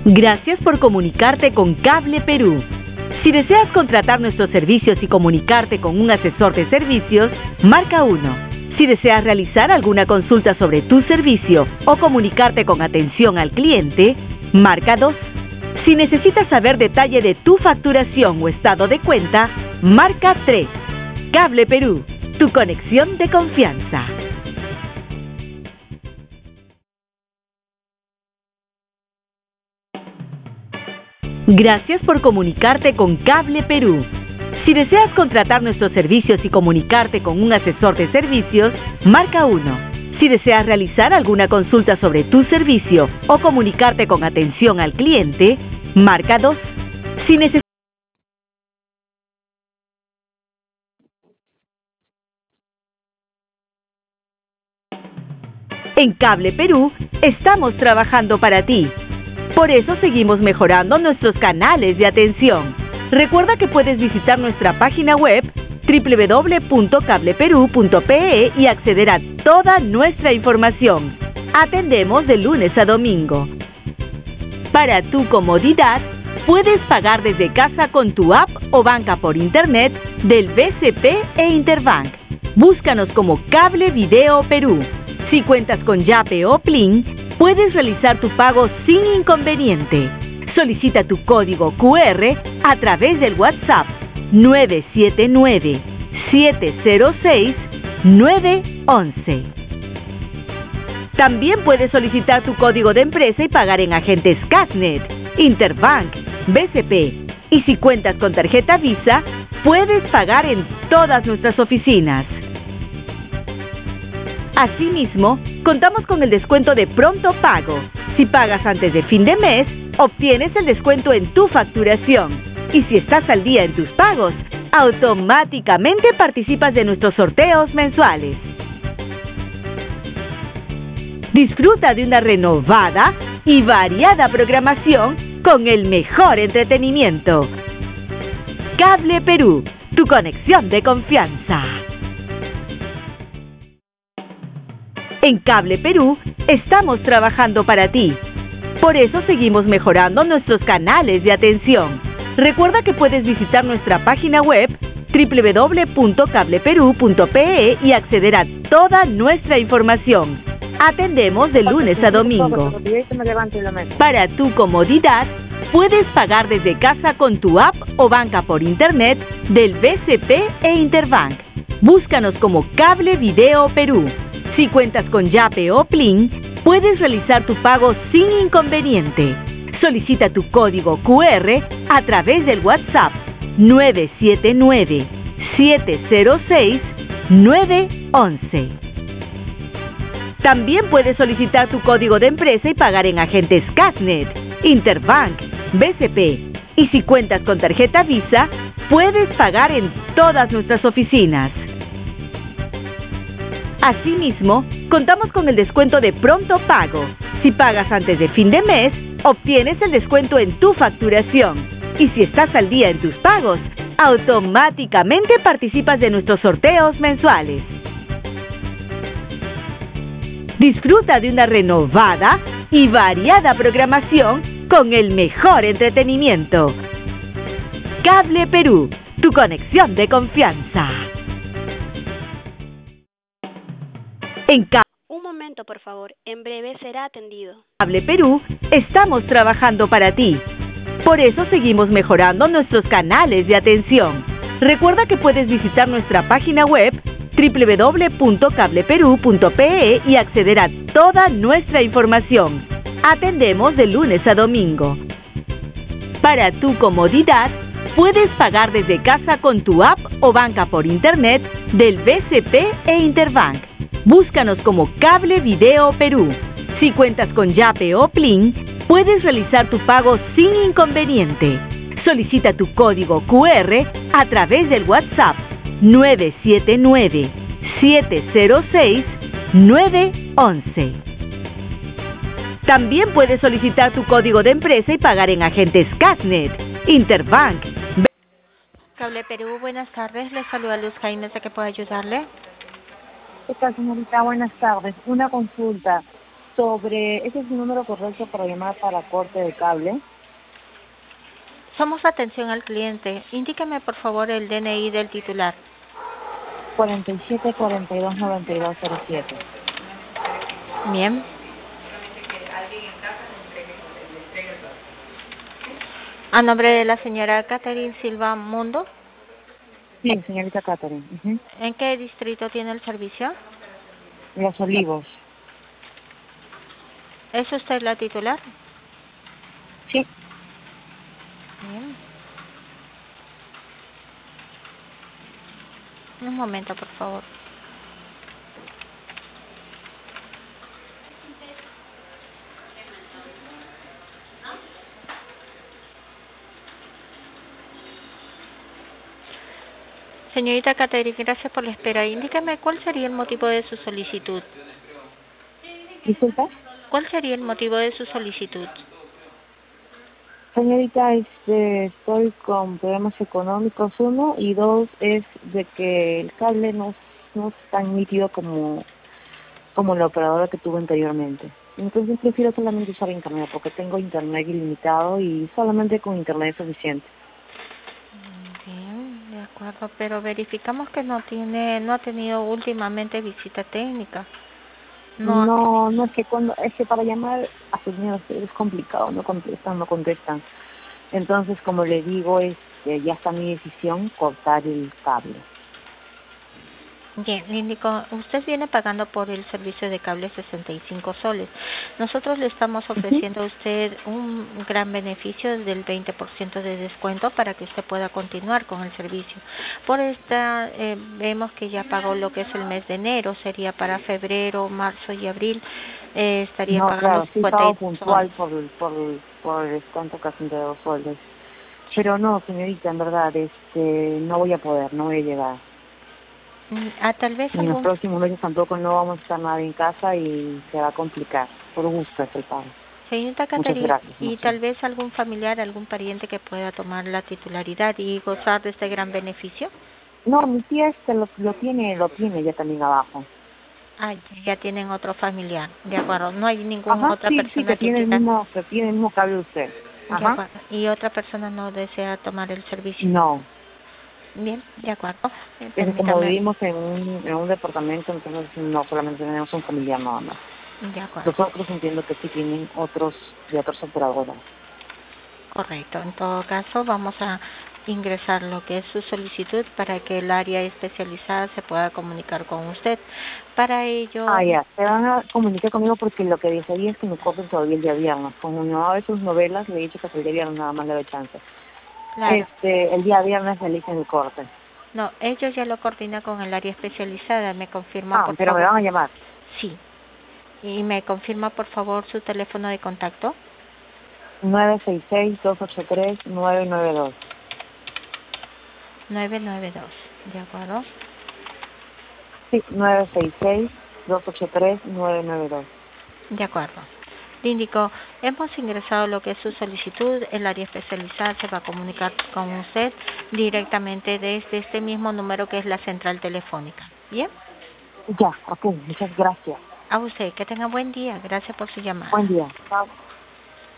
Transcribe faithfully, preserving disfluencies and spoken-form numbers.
Gracias por comunicarte con Cable Perú. Si deseas contratar nuestros servicios y comunicarte con un asesor de servicios, marca uno. Si deseas realizar alguna consulta sobre tu servicio o comunicarte con atención al cliente, marca dos. Si necesitas saber detalle de tu facturación o estado de cuenta, marca tres. Cable Perú, tu conexión de confianza. Gracias por comunicarte con Cable Perú. Si deseas contratar nuestros servicios y comunicarte con un asesor de servicios, marca uno. Si deseas realizar alguna consulta sobre tu servicio o comunicarte con atención al cliente, marca dos. Si necesitas En Cable Perú, estamos trabajando para ti. Por eso seguimos mejorando nuestros canales de atención. Recuerda que puedes visitar nuestra página web doble u doble u doble u punto cable perú punto pe e y acceder a toda nuestra información. Atendemos de lunes a domingo. Para tu comodidad, puedes pagar desde casa con tu app o banca por internet del B C P e Interbank. Búscanos como Cable Video Perú. Si cuentas con Yape o Plin, puedes realizar tu pago sin inconveniente. Solicita tu código cu erre a través del WhatsApp nueve siete nueve, siete cero seis, nueve once. También puedes solicitar tu código de empresa y pagar en agentes Casnet, Interbank, B C P. Y si cuentas con tarjeta Visa, puedes pagar en todas nuestras oficinas. Asimismo, contamos con el descuento de pronto pago. Si pagas antes de fin de mes, obtienes el descuento en tu facturación. Y si estás al día en tus pagos, automáticamente participas de nuestros sorteos mensuales. Disfruta de una renovada y variada programación con el mejor entretenimiento. Cable Perú, tu conexión de confianza. En Cable Perú, estamos trabajando para ti. Por eso seguimos mejorando nuestros canales de atención. Recuerda que puedes visitar nuestra página web doble u doble u doble u punto cable perú punto pe e y acceder a toda nuestra información. Atendemos de lunes a domingo. Para tu comodidad, puedes pagar desde casa con tu app o banca por internet del B C P e Interbank. Búscanos como Cable Video Perú. Si cuentas con Yape o Plin, puedes realizar tu pago sin inconveniente. Solicita tu código cu erre a través del WhatsApp nueve siete nueve, siete cero seis, nueve once. También puedes solicitar tu código de empresa y pagar en agentes Casnet, Interbank, B C P. Y si cuentas con tarjeta Visa, puedes pagar en todas nuestras oficinas. Asimismo, contamos con el descuento de pronto pago. Si pagas antes de fin de mes, obtienes el descuento en tu facturación. Y si estás al día en tus pagos, automáticamente participas de nuestros sorteos mensuales. Disfruta de una renovada y variada programación con el mejor entretenimiento. Cable Perú, tu conexión de confianza. En Cable Un momento, por favor. En breve será atendido. Cable Perú, estamos trabajando para ti. Por eso seguimos mejorando nuestros canales de atención. Recuerda que puedes visitar nuestra página web doble u doble u doble u punto cable perú punto pe e y acceder a toda nuestra información. Atendemos de lunes a domingo. Para tu comodidad, puedes pagar desde casa con tu app o banca por internet del B C P e Interbank. Búscanos como Cable Video Perú. Si cuentas con Yape o Plin, puedes realizar tu pago sin inconveniente. Solicita tu código cu erre a través del WhatsApp nueve siete nueve, siete cero seis, nueve once. También puedes solicitar tu código de empresa y pagar en agentes Casnet, Interbank. Cable Perú, buenas tardes. Les saluda Luz Jaime, ¿de qué puedo ayudarle? ¿Qué tal, señorita? Buenas tardes. Una consulta sobre, ese es el número correcto para llamar para corte de cable. Somos atención al cliente. Indíqueme, por favor, el D N I del titular. cuarenta y siete cuarenta y dos noventa y dos cero siete. Bien. A nombre de la señora Catherine Silva Mundo. Sí, señorita Catherine. Uh-huh. ¿En qué distrito tiene el servicio? Los Olivos. ¿Es usted la titular? Sí. Bien. Un momento, por favor. Señorita Catherine, gracias por la espera. Indíqueme cuál sería el motivo de su solicitud. ¿Disculpa? ¿Cuál sería el motivo de su solicitud? Señorita, este, estoy con problemas económicos, uno, y dos, es de que el cable no, no es tan nítido como, como la operadora que tuve anteriormente. Entonces prefiero solamente usar internet, porque tengo internet ilimitado y solamente con internet es suficiente. Bien, de acuerdo, pero verificamos que no tiene, no ha tenido últimamente visita técnica. No. No, no es que cuando, es que para llamar a sus niños es complicado, no contestan, no contestan. Entonces, como le digo, este, ya está mi decisión, cortar el cable. Bien, le indico, usted viene pagando por el servicio de cable sesenta y cinco soles. Nosotros le estamos ofreciendo a usted un gran beneficio del veinte por ciento de descuento para que usted pueda continuar con el servicio. Por esta, eh, vemos que ya pagó lo que es el mes de enero, sería para febrero, marzo y abril, eh, estaría No, pagando claro, sí cincuenta estaba y puntual por, por, por el descuento casi de dos soles. Pero no, señorita, en verdad, este, no voy a poder, no voy a llegar. Ah, tal vez Y en los algún... próximos meses tampoco no vamos a estar nadie en casa y se va a complicar. Por gusto es el pago. Señorita Muchas Catherine, gracias. y No tal sé. vez algún familiar, algún pariente que pueda tomar la titularidad y gozar de este gran beneficio. No, mi tía este lo, lo tiene, lo tiene ya también abajo. Ah, ya tienen otro familiar, de acuerdo. No hay ninguna Ajá, otra sí, sí, persona que que tiene el quiera, mismo, que tiene el mismo cable de usted. de Ajá. acuerdo. Y otra persona no desea tomar el servicio. No, Bien, de acuerdo. Eh, es que como Permítame, vivimos en un, en un departamento, entonces no solamente tenemos un familiar nada más. de acuerdo. Los otros entiendo que sí tienen otros, de otras operadoras. Correcto. En todo caso, vamos a ingresar lo que es su solicitud para que el área especializada se pueda comunicar con usted. Para ello, Ah, ya, se van a comunicar conmigo porque lo que desearía es que me corten todavía el día viernes. Como mi mamá ve sus novelas, le he dicho que hasta el día viernes nada más le doy chance. claro, Este, el día viernes me eligen el corte. no, ellos ya lo coordina con el área especializada. Me confirma, Ah, por pero me favor. van a llamar. Sí. Y me confirma, por favor, su teléfono de contacto. nueve seis seis, dos ocho tres, nueve nueve dos. nueve nueve dos. ¿De acuerdo? Sí, nueve seis seis, dos ocho tres, nueve nueve dos. De acuerdo. Le indico, hemos ingresado lo que es su solicitud, el área especializada se va a comunicar con usted directamente desde este mismo número que es la central telefónica. ¿Bien? Ya, ok, muchas gracias. A usted, que tenga buen día. Gracias por su llamada. Buen día. Chao.